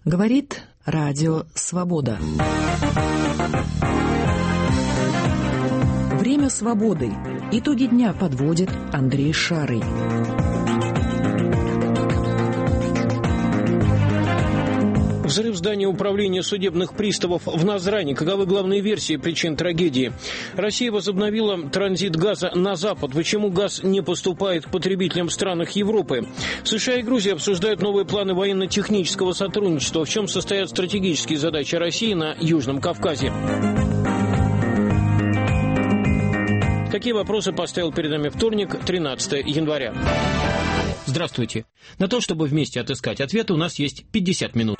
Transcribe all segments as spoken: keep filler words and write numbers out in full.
Говорит Радио Свобода. Время свободы. Итоги дня подводит Андрей Шарый. Взрыв здания управления судебных приставов в Назрани. Каковы главные версии причин трагедии? Россия возобновила транзит газа на Запад. Почему газ не поступает к потребителям в странах Европы? США и Грузия обсуждают новые планы военно-технического сотрудничества. В чем состоят стратегические задачи России на Южном Кавказе? Какие вопросы поставил перед нами вторник, тринадцатого января? Здравствуйте. На то, чтобы вместе отыскать ответы, у нас есть пятьдесят минут.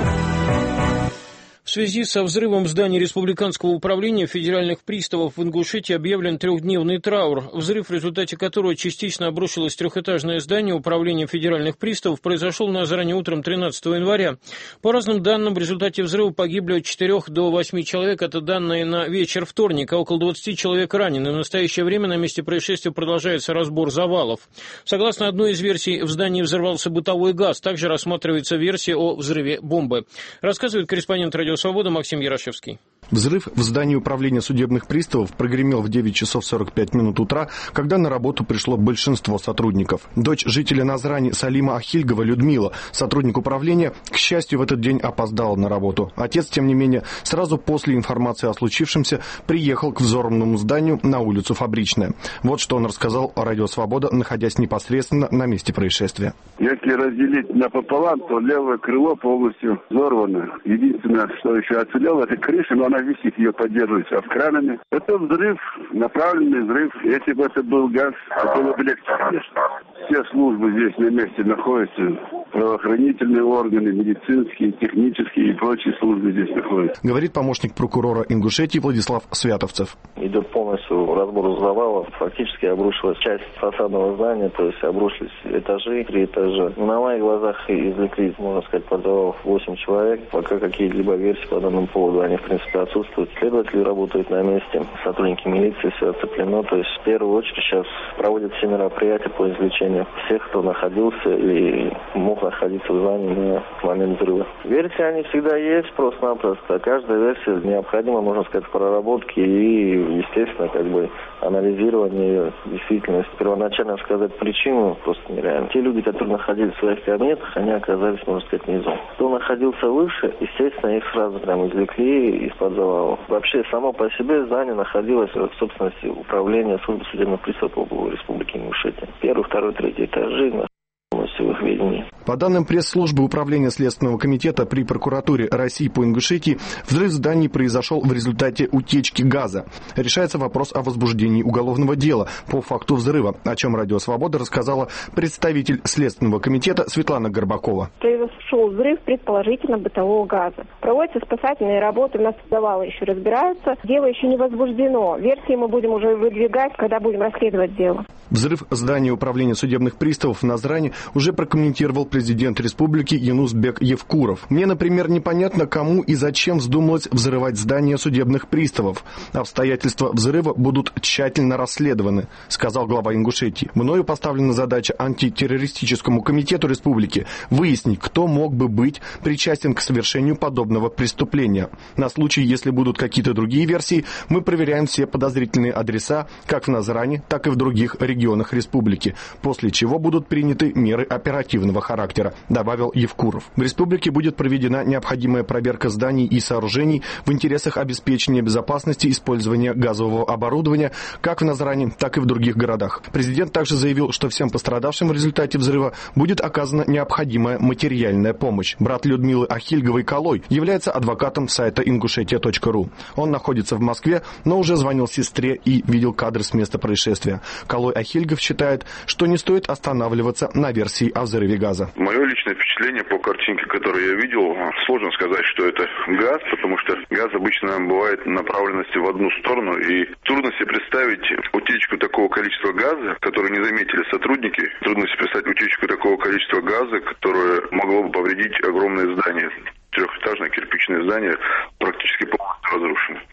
В связи со взрывом здания Республиканского управления федеральных приставов в Ингушетии объявлен трехдневный траур. Взрыв, в результате которого частично обрушилось трехэтажное здание управления федеральных приставов, произошел на Назрани утром тринадцатого января. По разным данным, в результате взрыва погибли от четырёх до восьми человек. Это данные на вечер вторника. Около двадцати человек ранены. В настоящее время на месте происшествия продолжается разбор завалов. Согласно одной из версий, в здании взорвался бытовой газ. Также рассматривается версия о взрыве бомбы. Рассказывает корреспондент «Радио Свобода» Максим Ярошевский. Взрыв в здании управления судебных приставов прогремел в девять часов сорок пять минут утра, когда на работу пришло большинство сотрудников. Дочь жителя Назрани Салима Ахильгова Людмила, сотрудник управления, к счастью, в этот день опоздала на работу. Отец, тем не менее, сразу после информации о случившемся приехал к взорванному зданию на улицу Фабричная. Вот что он рассказал о «Радио Свобода», находясь непосредственно на месте происшествия. Если разделить напополам, то левое крыло полностью взорвано. Единственное, что еще оцелело, это крыша, но она висит, ее поддерживается кранами. Это взрыв, направленный взрыв. Если бы это был газ, то было бы легче, конечно. Все службы здесь на месте находятся. Правоохранительные органы, медицинские, технические и прочие службы здесь находятся. Говорит помощник прокурора Ингушетии Владислав Святовцев. Идет полностью разбор завалов. Фактически обрушилась часть фасадного здания, то есть обрушились этажи, три этажа. На моих глазах извлекли, можно сказать, под завалов восемь человек. Пока какие-либо версии по данному поводу, они в принципе отсутствуют. Следователи работают на месте, сотрудники милиции, все оцеплено. То есть в первую очередь сейчас проводят все мероприятия по извлечению всех, кто находился или мог находиться в здании на момент взрыва. Версии они всегда есть, просто-напросто. Каждая версия необходима, можно сказать, в проработке и, естественно, как бы анализирование действительности. Первоначально сказать причину просто нереально. Те люди, которые находились в своих кабинетах, они оказались, можно сказать, внизу. Кто находился выше, естественно, их сразу прям извлекли из-под завалов. Вообще, само по себе здание находилось в собственности управления службы судебных приставов Республики Ингушетия. Первый, второй, третий этажи полностью в их ведении. По данным пресс-службы Управления Следственного комитета при прокуратуре России по Ингушетии, взрыв зданий произошел в результате утечки газа. Решается вопрос о возбуждении уголовного дела по факту взрыва, о чем «Радио Свобода» рассказала представитель Следственного комитета Светлана Горбакова. Произошел взрыв, предположительно, бытового газа. Проводятся спасательные работы, у нас завалы еще разбираются. Дело еще не возбуждено. Версии мы будем уже выдвигать, когда будем расследовать дело. Взрыв здания управления судебных приставов в Назрани уже прокомментировал президент республики Юнусбек Евкуров. Мне, например, непонятно, кому и зачем вздумалось взрывать здание судебных приставов. Обстоятельства взрыва будут тщательно расследованы, сказал глава Ингушетии. Мною поставлена задача антитеррористическому комитету республики выяснить, кто мог бы быть причастен к совершению подобного преступления. На случай, если будут какие-то другие версии, мы проверяем все подозрительные адреса как в Назрани, так и в других регионах республики, после чего будут приняты меры оперативного характера, добавил Евкуров. В республике будет проведена необходимая проверка зданий и сооружений в интересах обеспечения безопасности использования газового оборудования как в Назрани, так и в других городах. Президент также заявил, что всем пострадавшим в результате взрыва будет оказана необходимая материальная помощь. Брат Людмилы Ахильговой Колой является адвокатом сайта ингушетия точка ру. Он находится в Москве, но уже звонил сестре и видел кадры с места происшествия. Колой Ахильгов считает, что не стоит останавливаться на версии о взрыве газа. Мое личное впечатление по картинке, которую я видел, сложно сказать, что это газ, потому что газ обычно бывает направленности в одну сторону, и трудно себе представить утечку такого количества газа, которую не заметили сотрудники. Трудно себе представить утечку такого количества газа, которое могло бы повредить огромное здание. Трехэтажное кирпичное здание практически полностью разрушено.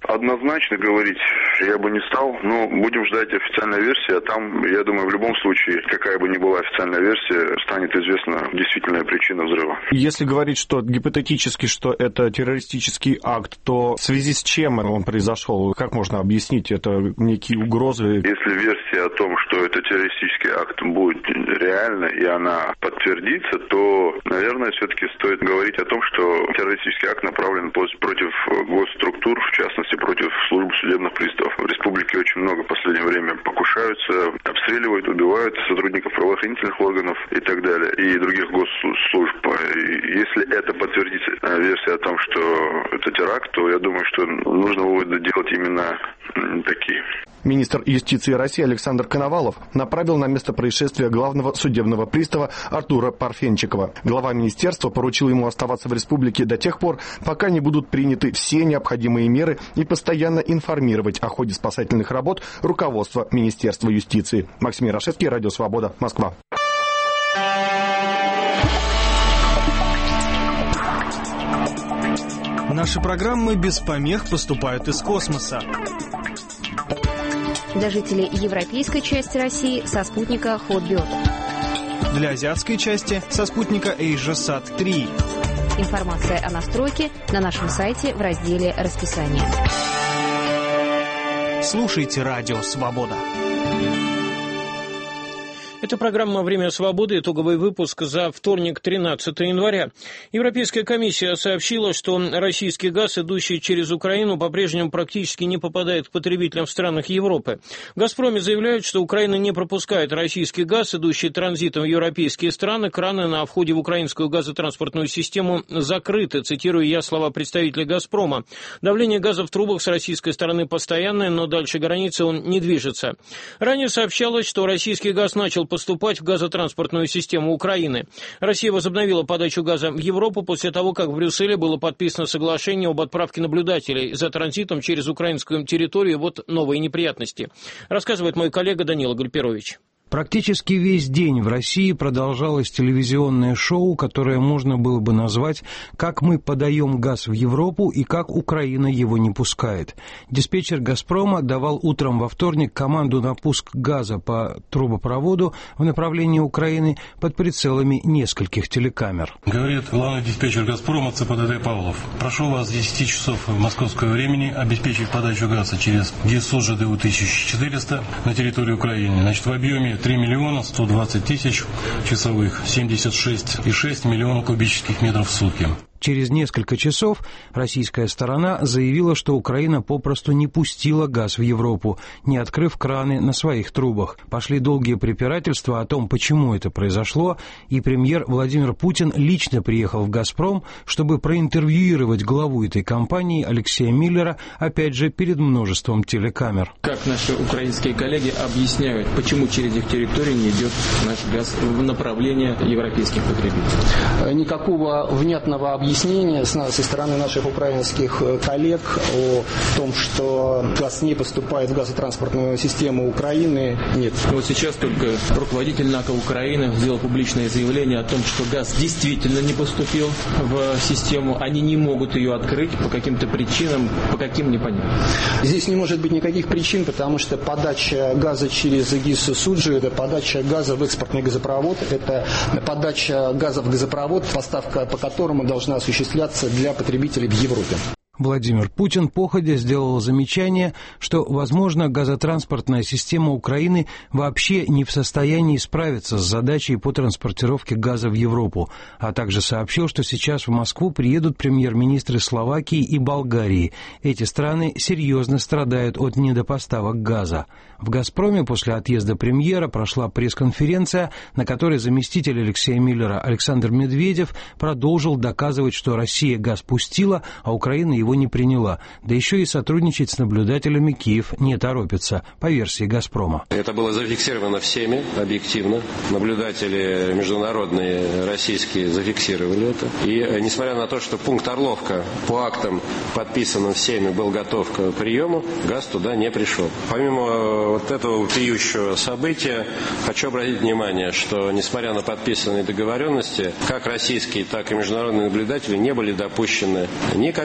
Однозначно говорить я бы не стал, но будем ждать официальной версии, а там, я думаю, в любом случае, какая бы ни была официальная версия, станет известна действительная причина взрыва. Если говорить, что гипотетически, что это террористический акт, то в связи с чем он произошел? Как можно объяснить это, некие угрозы? Если версия о том, что это террористический акт будет реальна и она подтвердится, то, наверное, все-таки стоит говорить о том, что террористический акт направлен против госструктур, в частности, против службы судебных приставов. В республике очень много в последнее время покушаются, обстреливают, убивают сотрудников правоохранительных органов и так далее, и других госслужб. И если это подтвердится версия о том, что это теракт, то я думаю, что нужно выводы делать именно такие. Министр юстиции России Александр Коновалов направил на место происшествия главного судебного пристава Артура Парфенчикова. Глава министерства поручил ему оставаться в республике до тех пор, пока не будут приняты все необходимые меры, и постоянно информировать о ходе спасательных работ руководство Министерства юстиции. Максим Ярошевский, Радио Свобода, Москва. Наши программы без помех поступают из космоса. Для жителей европейской части России со спутника Hotbird. Для азиатской части со спутника AsiaSat три. Информация о настройке на нашем сайте в разделе «Расписание». Слушайте Радио Свобода. Это программа «Время свободы», итоговый выпуск за вторник, тринадцатое января. Европейская комиссия сообщила, что российский газ, идущий через Украину, по-прежнему практически не попадает к потребителям в странах Европы. В «Газпроме» заявляют, что Украина не пропускает российский газ, идущий транзитом в европейские страны. Краны на входе в украинскую газотранспортную систему закрыты, цитирую я слова представителя «Газпрома». Давление газа в трубах с российской стороны постоянное, но дальше границы он не движется. Ранее сообщалось, что российский газ начал поступать в газотранспортную систему Украины. Россия возобновила подачу газа в Европу после того, как в Брюсселе было подписано соглашение об отправке наблюдателей за транзитом через украинскую территорию. Вот новые неприятности. Рассказывает мой коллега Данила Гальперович. Практически весь день в России продолжалось телевизионное шоу, которое можно было бы назвать «Как мы подаем газ в Европу и как Украина его не пускает». Диспетчер «Газпрома» давал утром во вторник команду на пуск газа по трубопроводу в направлении Украины под прицелами нескольких телекамер. Говорит главный диспетчер «Газпрома» ЦПДД Павлов. Прошу вас с десяти часов московского времени обеспечить подачу газа через ГИСУ ЖДУ тысяча четыреста на территорию Украины. Значит, в объеме три миллиона сто двадцать тысяч часовых, семьдесят шесть и шесть миллионов кубических метров в сутки. Через несколько часов российская сторона заявила, что Украина попросту не пустила газ в Европу, не открыв краны на своих трубах. Пошли долгие препирательства о том, почему это произошло, и премьер Владимир Путин лично приехал в «Газпром», чтобы проинтервьюировать главу этой компании Алексея Миллера, опять же, перед множеством телекамер. Как наши украинские коллеги объясняют, почему через их территорию не идет наш газ в направлении европейских потребителей? Никакого внятного объяснения со стороны наших украинских коллег о том, что газ не поступает в газотранспортную систему Украины, нет. Вот сейчас только руководитель НАКО Украины сделал публичное заявление о том, что газ действительно не поступил в систему. Они не могут ее открыть по каким-то причинам, по каким непонятно. Здесь не может быть никаких причин, потому что подача газа через ГИС Суджи, это подача газа в экспортный газопровод, это подача газа в газопровод, поставка по которому должна осуществляться для потребителей в Европе. Владимир Путин походя сделал замечание, что, возможно, газотранспортная система Украины вообще не в состоянии справиться с задачей по транспортировке газа в Европу, а также сообщил, что сейчас в Москву приедут премьер-министры Словакии и Болгарии. Эти страны серьезно страдают от недопоставок газа. В «Газпроме» после отъезда премьера прошла пресс-конференция, на которой заместитель Алексея Миллера Александр Медведев продолжил доказывать, что Россия газ пустила, а Украина его не приняла. Да еще и сотрудничать с наблюдателями Киев не торопится, по версии «Газпрома». Это было зафиксировано всеми, объективно. Наблюдатели международные, российские, зафиксировали это. И несмотря на то, что пункт Орловка по актам, подписанным всеми, был готов к приему, газ туда не пришел. Помимо вот этого вопиющего события, хочу обратить внимание, что несмотря на подписанные договоренности, как российские, так и международные наблюдатели не были допущены ни к объектам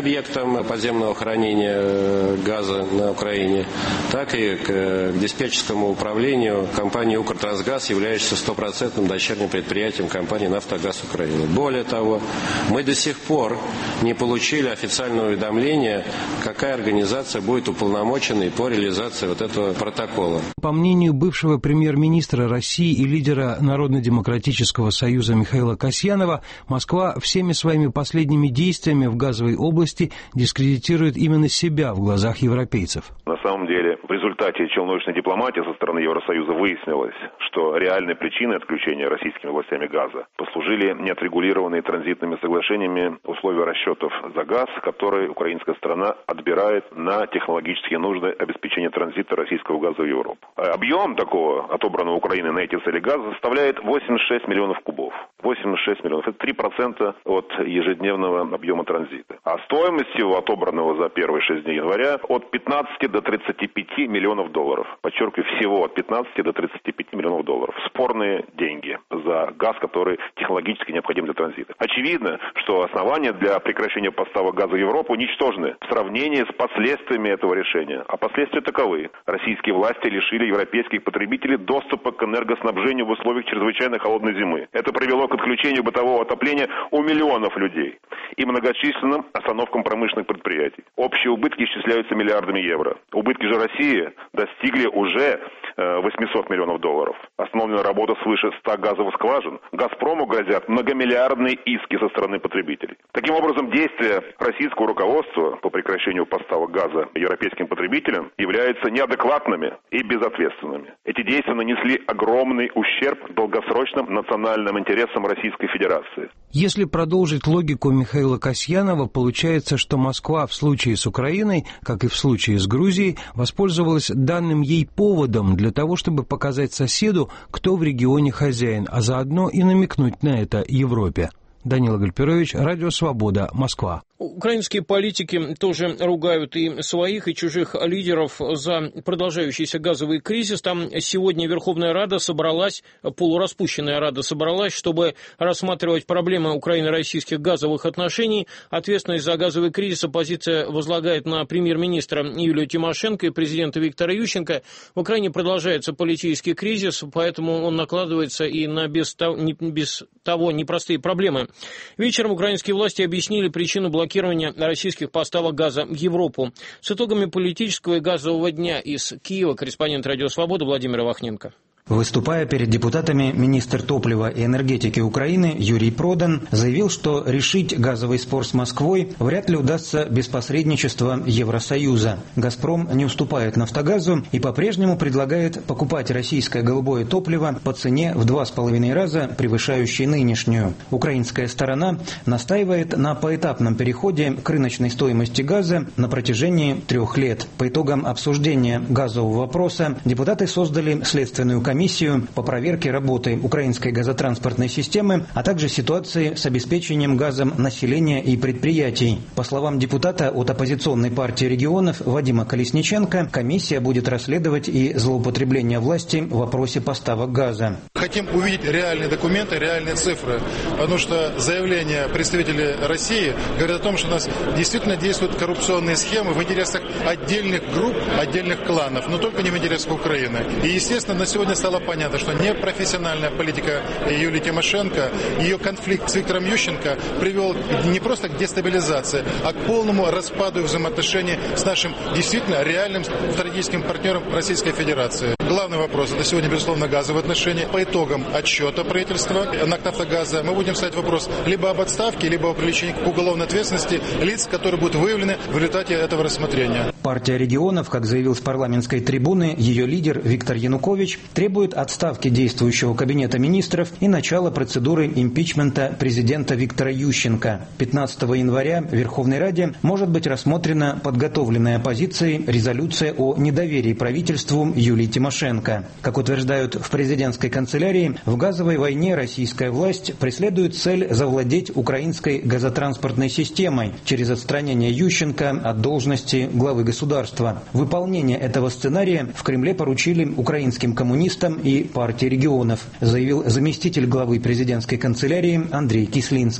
операторам подземного хранения газа на Украине, так и к диспетчерскому управлению компании «Укртрансгаз», являющейся стопроцентным дочерним предприятием компании «Нафтогаз Украины». Более того, мы до сих пор не получили официального уведомления, какая организация будет уполномоченной по реализации вот этого протокола. По мнению бывшего премьер-министра России и лидера Народно-демократического союза Михаила Касьянова, Москва всеми своими последними действиями в газовой области дискредитирует именно себя в глазах европейцев. На самом деле, в результате челночной дипломатии со стороны Евросоюза выяснилось, что реальной причиной отключения российскими властями газа послужили неотрегулированные транзитными соглашениями условия расчетов за газ, которые украинская сторона отбирает на технологические нужды обеспечения транзита российского газа в Европу. Объем такого отобранного Украиной на эти цели газа составляет восемьдесят шесть миллионов кубов. восемьдесят шесть миллионов. Это три процента от ежедневного объема транзита. А стоимость его отобранного за первые шесть дней января от пятнадцати до тридцати пяти миллионов долларов. Подчеркиваю, всего от пятнадцати до тридцати пяти миллионов долларов. Спорные деньги за газ, который технологически необходим для транзита. Очевидно, что основания для прекращения поставок газа в Европу ничтожны в сравнении с последствиями этого решения. А последствия таковы. Российские власти лишили европейских потребителей доступа к энергоснабжению в условиях чрезвычайно холодной зимы. Это привело к отключению бытового отопления у миллионов людей и многочисленным остановкам промышленных предприятий. Общие убытки исчисляются миллиардами евро. Убытки же России достигли уже восьмисот миллионов долларов. Остановлена работа свыше ста газовых скважин. «Газпрому» грозят многомиллиардные иски со стороны потребителей. Таким образом, действия российского руководства по прекращению поставок газа европейским потребителям являются неадекватными и безответственными. Эти действия нанесли огромный ущерб долгосрочным национальным интересам Российской Федерации. Если продолжить логику Михаила Касьянова, получается, что Москва в случае с Украиной, как и в случае с Грузией, воспользовалась данным ей поводом для того, чтобы показать соседу, кто в регионе хозяин, а заодно и намекнуть на это Европе. Данила Гальперович, Радио Свобода, Москва. Украинские политики тоже ругают и своих, и чужих лидеров за продолжающийся газовый кризис. Там сегодня Верховная Рада собралась, полураспущенная Рада собралась, чтобы рассматривать проблемы украино-российских газовых отношений. Ответственность за газовый кризис оппозиция возлагает на премьер-министра Юлию Тимошенко и президента Виктора Ющенко. В Украине продолжается политический кризис, поэтому он накладывается и на без того, без того непростые проблемы. Вечером украинские власти объяснили причину блокирования российских поставок газа в Европу. С итогами политического и газового дня из Киева корреспондент Радио Свобода Владимир Вахненко. Выступая перед депутатами, министр топлива и энергетики Украины Юрий Продан заявил, что решить газовый спор с Москвой вряд ли удастся без посредничества Евросоюза. «Газпром» не уступает «Нафтогазу» и по-прежнему предлагает покупать российское голубое топливо по цене в два с половиной раза превышающей нынешнюю. Украинская сторона настаивает на поэтапном переходе к рыночной стоимости газа на протяжении трех лет. По итогам обсуждения газового вопроса депутаты создали следственную комиссию комиссию по проверке работы украинской газотранспортной системы, а также ситуации с обеспечением газом населения и предприятий. По словам депутата от оппозиционной партии регионов Вадима Колесниченко, комиссия будет расследовать и злоупотребление власти в вопросе поставок газа. Хотим увидеть реальные документы, реальные цифры, потому что заявления представителей России говорят о том, что у нас действительно действуют коррупционные схемы в интересах отдельных групп, отдельных кланов, но только не в интересах Украины. И, естественно, на сегодня стало понятно, что непрофессиональная политика Юлии Тимошенко, ее конфликт с Виктором Ющенко привел не просто к дестабилизации, а к полному распаду взаимоотношений с нашим действительно реальным стратегическим партнером Российской Федерации. Главный вопрос – это сегодня, безусловно, газовые отношения. По итогам отчета правительства НАК «Нафтогаза» мы будем ставить вопрос либо об отставке, либо о привлечении к уголовной ответственности лиц, которые будут выявлены в результате этого рассмотрения. Партия регионов, как заявил с парламентской трибуны ее лидер Виктор Янукович, требует отставки действующего кабинета министров и начала процедуры импичмента президента Виктора Ющенко. пятнадцатого января в Верховной Раде может быть рассмотрена подготовленная оппозицией резолюция о недоверии правительству Юлии Тимошенко. Как утверждают в президентской канцелярии, в газовой войне российская власть преследует цель завладеть украинской газотранспортной системой через отстранение Ющенко от должности главы государства. Выполнение этого сценария в Кремле поручили украинским коммунистам и партии регионов, заявил заместитель главы президентской канцелярии Андрей Кислинский.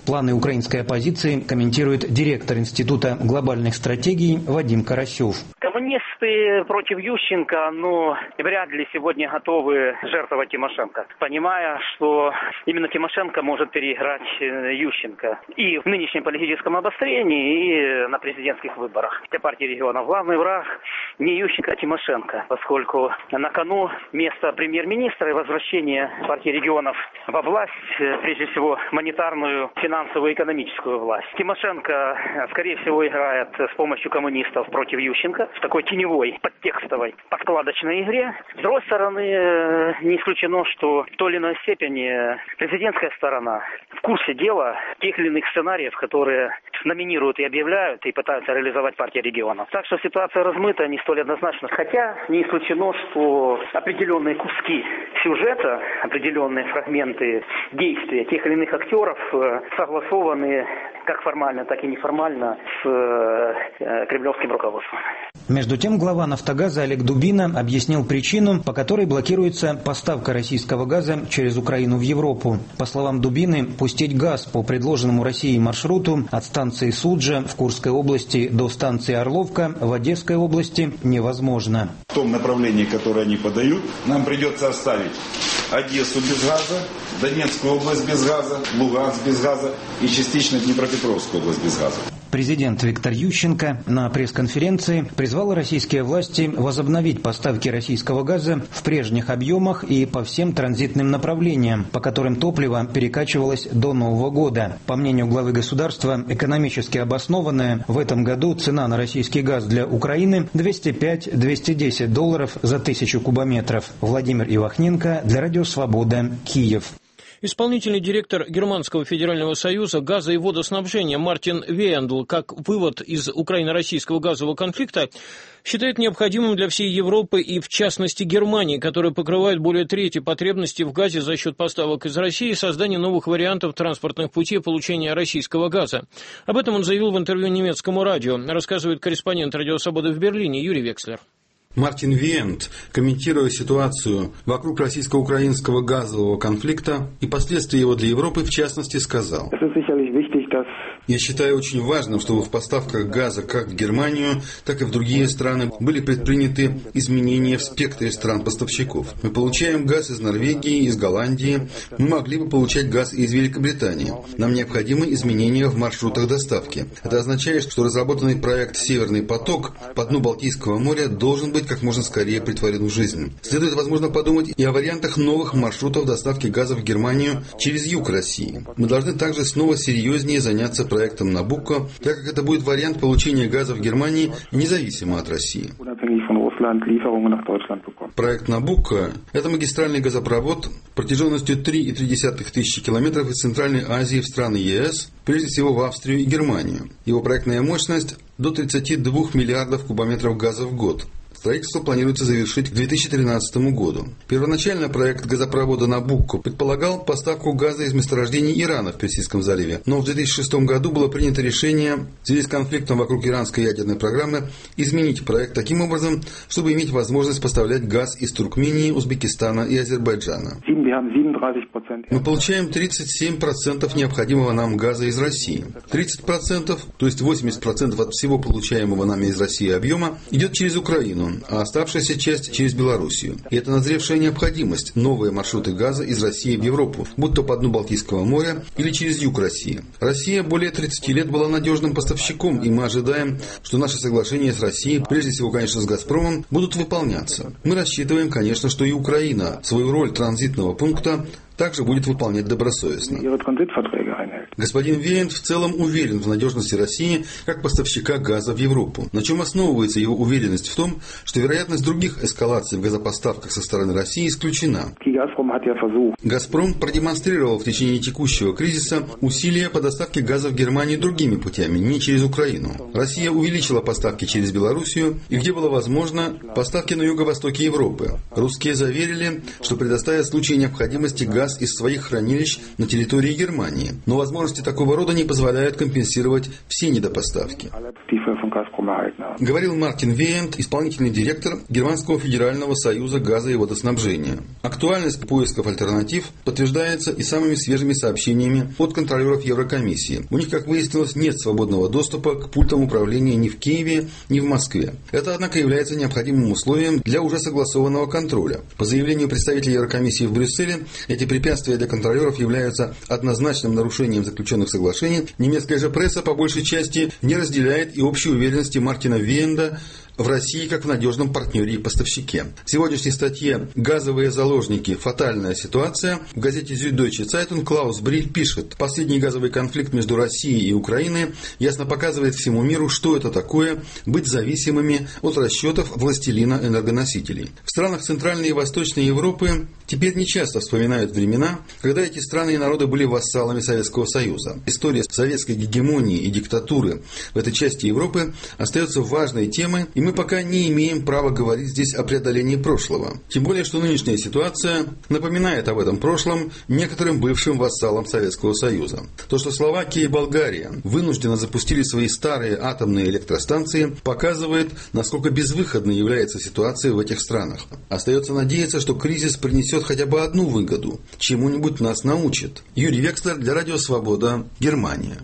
Планы украинской оппозиции комментирует директор Института глобальных стратегий Вадим Карасев. Коммунисты против Ющенко, ну, вряд ли сегодня готовы жертвовать Тимошенко, понимая, что именно Тимошенко может переиграть Ющенко и в нынешнем политическом обострении, и на президентских выборах. Для партии регионов главный враг не Ющенко, а Тимошенко, поскольку на кону место премьер-министра и возвращение партии регионов во власть, прежде всего монетарную, финансовую и экономическую власть. Тимошенко, скорее всего, играет с помощью коммунистов против Ющенко в такой теневой, подтекстовой, подкладочной игре. С другой стороны, не исключено, что в той или иной степени президентская сторона в курсе дела тех или иных сценариев, которые номинируют и объявляют, и пытаются реализовать партия регионов. Так что ситуация размыта, не столь однозначно. Хотя не исключено, что определенные куски сюжета, определенные фрагменты действия тех или иных актеров согласованы как формально, так и неформально с э, кремлевским руководством. Между тем, глава «Нафтогаза» Олег Дубина объяснил причину, по которой блокируется поставка российского газа через Украину в Европу. По словам Дубины, пустить газ по предложенному Россией маршруту от станции Суджа в Курской области до станции Орловка в Одесской области невозможно. В том направлении, которое они подают, нам придется оставить Одессу без газа, Донецкую область без газа, Луганск без газа и частично Днепропетровскую область без газа. Президент Виктор Ющенко на пресс-конференции призвал российские власти возобновить поставки российского газа в прежних объемах и по всем транзитным направлениям, по которым топливо перекачивалось до Нового года. По мнению главы государства, экономически обоснованная в этом году цена на российский газ для Украины двести пять - двести десять долларов за тысячу кубометров. Владимир Ивахненко для Радио Свобода, Киев. Исполнительный директор Германского федерального союза газа и водоснабжения Мартин Веендл, как вывод из украино-российского газового конфликта, считает необходимым для всей Европы и, в частности, Германии, которая покрывает более трети потребностей в газе за счет поставок из России, создание новых вариантов транспортных путей получения российского газа. Об этом он заявил в интервью немецкому радио, рассказывает корреспондент Радио Свободы в Берлине Юрий Векслер. Мартин Веендл, комментируя ситуацию вокруг российско-украинского газового конфликта и последствия его для Европы, в частности, сказал: «Я считаю очень важным, чтобы в поставках газа как в Германию, так и в другие страны были предприняты изменения в спектре стран-поставщиков. Мы получаем газ из Норвегии, из Голландии, мы могли бы получать газ из Великобритании. Нам необходимы изменения в маршрутах доставки. Это означает, что разработанный проект «Северный поток» по дну Балтийского моря должен быть как можно скорее притворен в жизнь. Следует, возможно, подумать и о вариантах новых маршрутов доставки газа в Германию через юг России. Мы должны также снова серьезнее заняться проектом «Набукко», так как это будет вариант получения газа в Германии независимо от России. Проект «Набукко» – это магистральный газопровод протяженностью три и три десятых тысячи километров из Центральной Азии в страны ЕС, прежде всего в Австрию и Германию. Его проектная мощность – до тридцати двух миллиардов кубометров газа в год. Строительство планируется завершить к две тысячи тринадцатому году. Первоначально проект газопровода «Набукко» предполагал поставку газа из месторождений Ирана в Персидском заливе, но в две тысячи шестом году было принято решение в связи с конфликтом вокруг иранской ядерной программы изменить проект таким образом, чтобы иметь возможность поставлять газ из Туркмении, Узбекистана и Азербайджана. Мы получаем тридцать семь процентов необходимого нам газа из России. тридцать процентов, то есть восемьдесят процентов от всего получаемого нами из России объема, идет через Украину, а оставшаяся часть через Белоруссию. И это назревшая необходимость – новые маршруты газа из России в Европу, будь то по дну Балтийского моря или через юг России. Россия более тридцати лет была надежным поставщиком, и мы ожидаем, что наши соглашения с Россией, прежде всего, конечно, с «Газпромом», будут выполняться. Мы рассчитываем, конечно, что и Украина свою роль транзитного пункта также будет выполнять добросовестно. Господин Веендл в целом уверен в надежности России как поставщика газа в Европу. На чем основывается его уверенность в том, что вероятность других эскалаций в газопоставках со стороны России исключена. «Газпром» продемонстрировал в течение текущего кризиса усилия по доставке газа в Германию другими путями, не через Украину. Россия увеличила поставки через Белоруссию и, где было возможно, поставки на юго-востоке Европы. Русские заверили, что предоставят в случае необходимости газ из своих хранилищ на территории Германии. Но возможность Возможности такого рода не позволяют компенсировать все недопоставки. Говорил Мартин Веент, исполнительный директор Германского федерального союза газа и водоснабжения. Актуальность поисков альтернатив подтверждается и самыми свежими сообщениями от контролеров Еврокомиссии. У них, как выяснилось, нет свободного доступа к пультам управления ни в Киеве, ни в Москве. Это, однако, является необходимым условием для уже согласованного контроля. По заявлению представителей Еврокомиссии в Брюсселе, эти препятствия для контролеров являются однозначным нарушением заключенных соглашений. Немецкая же пресса, по большей части, не разделяет и общей уверенности Мартина Веенда в России как в надежном партнере и поставщике. В сегодняшней статье «Газовые заложники. Фатальная ситуация» в газете «Süddeutsche Zeitung» Клаус Бриль пишет: «Последний газовый конфликт между Россией и Украиной ясно показывает всему миру, что это такое быть зависимыми от расчетов властелина энергоносителей». В странах Центральной и Восточной Европы теперь нечасто вспоминают времена, когда эти страны и народы были вассалами Советского Союза. История советской гегемонии и диктатуры в этой части Европы остается важной темой, и мы пока не имеем права говорить здесь о преодолении прошлого. Тем более, что нынешняя ситуация напоминает об этом прошлом некоторым бывшим вассалам Советского Союза. То, что Словакия и Болгария вынужденно запустили свои старые атомные электростанции, показывает, насколько безвыходной является ситуация в этих странах. Остается надеяться, что кризис принесет хотя бы одну выгоду, чему-нибудь нас научит. Юрий Векслер для Радио Свобода, Германия.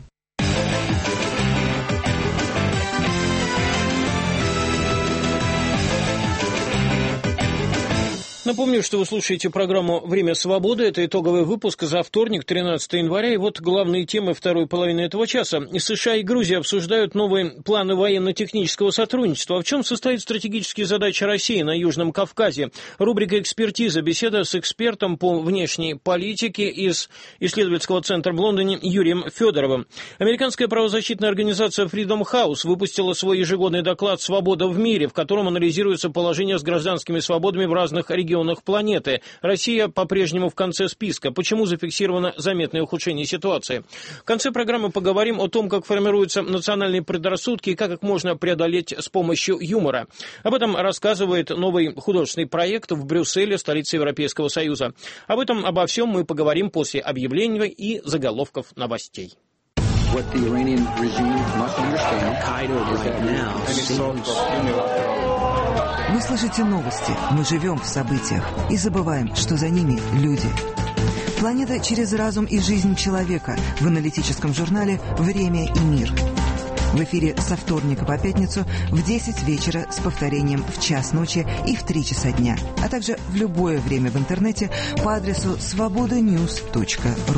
Напомню, что вы слушаете программу «Время свободы». Это итоговый выпуск за вторник, тринадцатого января. И вот главные темы второй половины этого часа. США и Грузия обсуждают новые планы военно-технического сотрудничества. В чем состоит стратегические задачи России на Южном Кавказе? Рубрика «Экспертиза». Беседа с экспертом по внешней политике из исследовательского центра в Лондоне Юрием Федоровым. Американская правозащитная организация Freedom House выпустила свой ежегодный доклад «Свобода в мире», в котором анализируется положение с гражданскими свободами в разных регионах планеты. Россия по-прежнему в конце списка. Почему зафиксировано заметное ухудшение ситуации? В конце программы поговорим о том, как формируются национальные предрассудки и как их можно преодолеть с помощью юмора. Об этом рассказывает новый художественный проект в Брюсселе, столице Европейского Союза. Об этом, обо всем мы поговорим после объявлений и заголовков новостей. What the Iranian regime must understand, right now seems... Вы слышите новости, мы живем в событиях и забываем, что за ними люди. Планета через разум и жизнь человека в аналитическом журнале «Время и мир». В эфире со вторника по пятницу в десять вечера с повторением в час ночи и в три часа дня, а также в любое время в интернете по адресу свобода ньюс точка ру.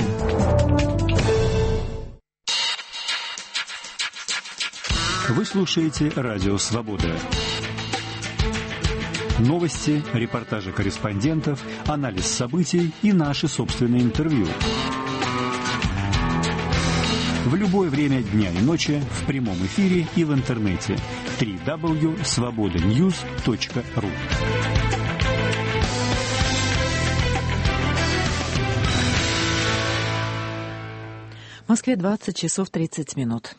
Вы слушаете Радио Свобода. Новости, репортажи корреспондентов, анализ событий и наши собственные интервью. В любое время дня и ночи в прямом эфире и в интернете. дабл ю дабл ю дабл ю точка свобода ньюс точка ру. В Москве двадцать часов тридцать минут.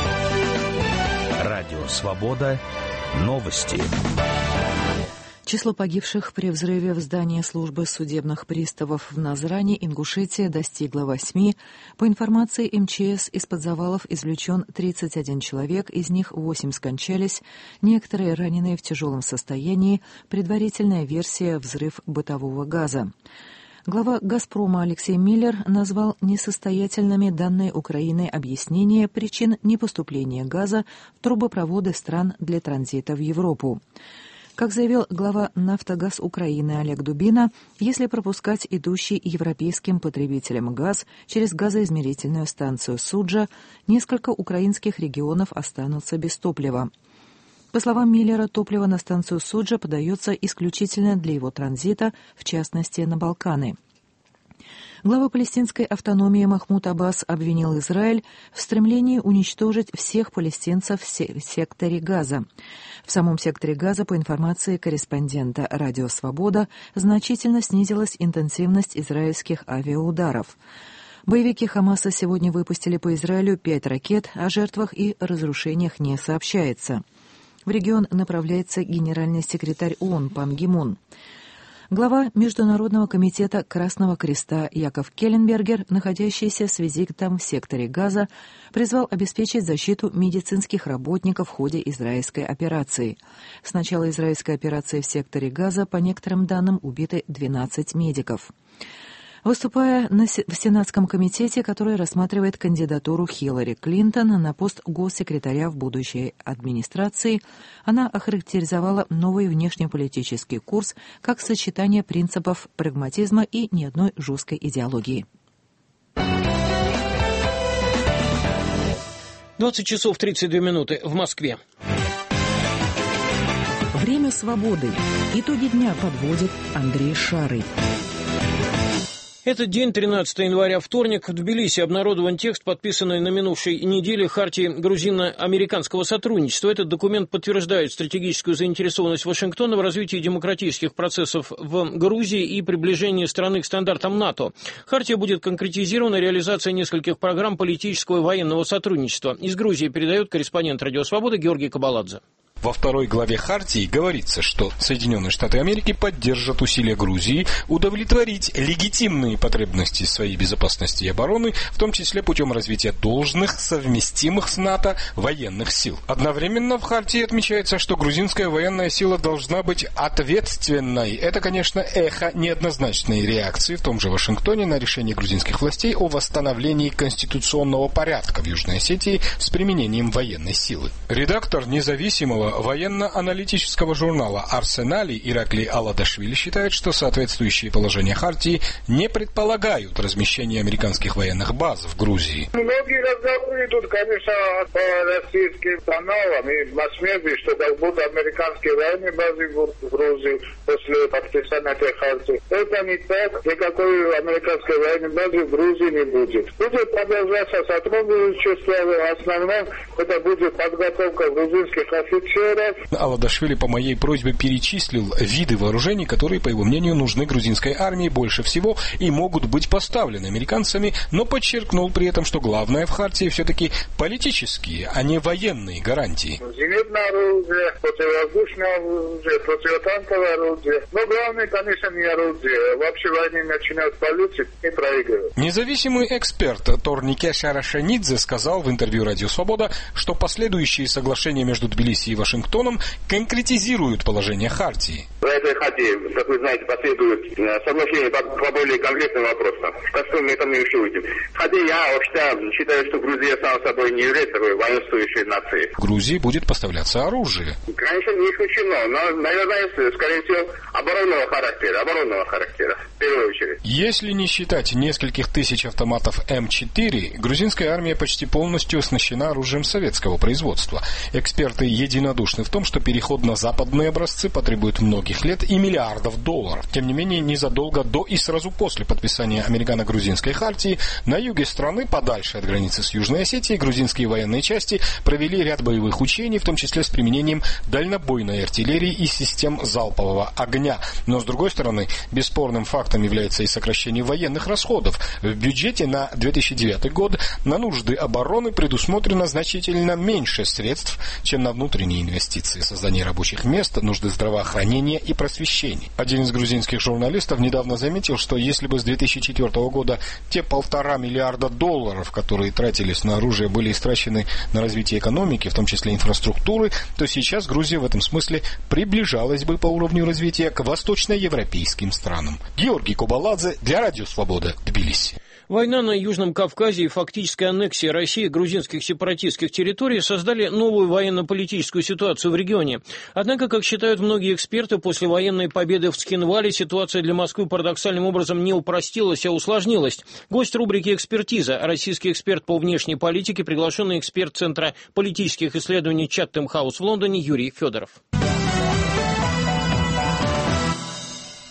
Радио «Свобода». Новости. Число погибших при взрыве в здании службы судебных приставов в Назрани, Ингушетия, достигло восьми. По информации эм че эс, из-под завалов извлечен тридцать один человек, из них восемь скончались, некоторые раненые в тяжелом состоянии. Предварительная версия — взрыв бытового газа. Глава «Газпрома» Алексей Миллер назвал несостоятельными данные Украины объяснения причин непоступления газа в трубопроводы стран для транзита в Европу. Как заявил глава «Нафтогаз Украины» Олег Дубина, если пропускать идущий европейским потребителям газ через газоизмерительную станцию Суджа, несколько украинских регионов останутся без топлива. По словам Миллера, топливо на станцию Суджа подается исключительно для его транзита, в частности, на Балканы. Глава палестинской автономии Махмуд Аббас обвинил Израиль в стремлении уничтожить всех палестинцев в секторе Газа. В самом секторе Газа, по информации корреспондента «Радио Свобода», значительно снизилась интенсивность израильских авиаударов. Боевики Хамаса сегодня выпустили по Израилю пять ракет, о жертвах и разрушениях не сообщается. В регион направляется генеральный секретарь ООН Пан Ги Мун. Глава Международного комитета Красного Креста Яков Келленбергер, находящийся с визитом в секторе Газа, призвал обеспечить защиту медицинских работников в ходе израильской операции. С начала израильской операции в секторе Газа, по некоторым данным, убиты двенадцать медиков. Выступая на в Сенатском комитете, который рассматривает кандидатуру Хиллари Клинтон на пост госсекретаря в будущей администрации, она охарактеризовала новый внешнеполитический курс как сочетание принципов прагматизма и ни одной жесткой идеологии. двадцать часов тридцать две минуты в Москве. Время свободы. Итоги дня подводит Андрей Шарый. Этот день, тринадцатого января, вторник, в Тбилиси обнародован текст, подписанный на минувшей неделе Хартии грузино-американского сотрудничества. Этот документ подтверждает стратегическую заинтересованность Вашингтона в развитии демократических процессов в Грузии и приближении страны к стандартам НАТО. Хартия будет конкретизирована реализацией нескольких программ политического и военного сотрудничества. Из Грузии передает корреспондент «Радио Свобода» Георгий Кабаладзе. Во второй главе Хартии говорится, что Соединенные Штаты Америки поддержат усилия Грузии удовлетворить легитимные потребности своей безопасности и обороны, в том числе путем развития должных, совместимых с НАТО военных сил. Одновременно в Хартии отмечается, что грузинская военная сила должна быть ответственной. Это, конечно, эхо неоднозначной реакции в том же Вашингтоне на решение грузинских властей о восстановлении конституционного порядка в Южной Осетии с применением военной силы. Редактор независимого военно-аналитического журнала «Арсенали» Ираклий Аладашвили считает, что соответствующие положения Хартии не предполагают размещение американских военных баз в Грузии. Многие разговоры идут, конечно, по российским каналам и масс-медиа, что как будто американские военные базы в Грузии после подписания этой Хартии. Это не так. Никакой американской военной базы в Грузии не будет. Будет продолжаться сотрудничество. В основном это будет подготовка грузинских офицеров. Аладашвили по моей просьбе перечислил виды вооружений, которые, по его мнению, нужны грузинской армии больше всего и могут быть поставлены американцами, но подчеркнул при этом, что главное в Хартии все-таки политические, а не военные гарантии. Зенитное оружие, противовоздушное оружие, противотанковое оружие. Но главное, конечно, не оружие. Вообще войны начинают полюцить и проигрывать. Независимый эксперт Торнике Шарашанидзе сказал в интервью «Радио Свобода», что последующие соглашения между Тбилиси и Вашингтоном конкретизируют положение Хартии. В этой Хартии, как вы знаете, последуют соглашения по, по более конкретным вопросам. Так что мы там еще увидим. Хотя я вообще считаю, что Грузия сама собой не является такой воинствующей нацией. В Грузии будет поставляться оружие. Конечно, не исключено, но, наверное, скорее всего, оборонного характера, оборонного характера, в первую очередь. Если не считать нескольких тысяч автоматов эм четыре, грузинская армия почти полностью оснащена оружием советского производства. Эксперты единодушны в том, что переход на западные образцы потребует многих лет и миллиардов долларов. Тем не менее, незадолго до и сразу после подписания американо-грузинской хартии на юге страны, подальше от границы с Южной Осетией, грузинские военные части провели ряд боевых учений, в том числе с применением дальнобойной артиллерии и систем залпового огня. Но, с другой стороны, бесспорным фактом является и сокращение военных расходов. В бюджете на две тысячи девятый год на нужды обороны предусмотрено значительно меньше средств, чем на внутренние инвестиции, создание рабочих мест, нужды здравоохранения и просвещения. Один из грузинских журналистов недавно заметил, что если бы с две тысячи четвёртого года те полтора миллиарда долларов, которые тратились на оружие, были истрачены на развитие экономики, в том числе инфраструктуры, то сейчас Грузия в этом смысле приближалась бы по уровню развития к восточноевропейским странам. Георгий Кабаладзе для Радио Свобода, Тбилиси. Война на Южном Кавказе и фактическая аннексия России грузинских сепаратистских территорий создали новую военно-политическую ситуацию в регионе. Однако, как считают многие эксперты, после военной победы в Цхинвале ситуация для Москвы парадоксальным образом не упростилась, а усложнилась. Гость рубрики «Экспертиза» – российский эксперт по внешней политике, приглашенный эксперт Центра политических исследований Чаттем Хаус в Лондоне Юрий Федоров.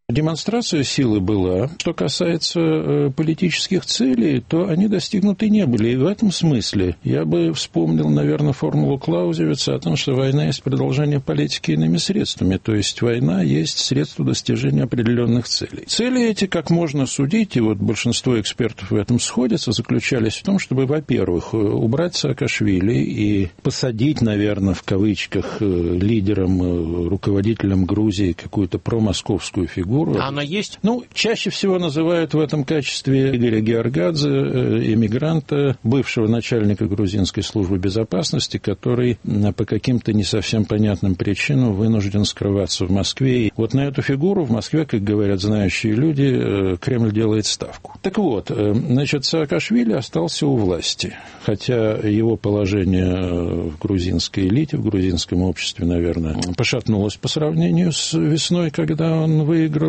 Демонстрация силы была. Что касается э, политических целей, то они достигнуты не были. И в этом смысле я бы вспомнил, наверное, формулу Клаузевица о том, что война есть продолжение политики иными средствами. То есть война есть средство достижения определенных целей. Цели эти, как можно судить, и вот большинство экспертов в этом сходятся, заключались в том, чтобы, во-первых, убрать Саакашвили и посадить, наверное, в кавычках, лидером, руководителем Грузии какую-то промосковскую фигуру. А она есть? Ну, чаще всего называют в этом качестве Игоря Георгадзе, эмигранта, бывшего начальника грузинской службы безопасности, который по каким-то не совсем понятным причинам вынужден скрываться в Москве. И вот на эту фигуру в Москве, как говорят знающие люди, Кремль делает ставку. Так вот, значит, Саакашвили остался у власти, хотя его положение в грузинской элите, в грузинском обществе, наверное, пошатнулось по сравнению с весной, когда он выиграл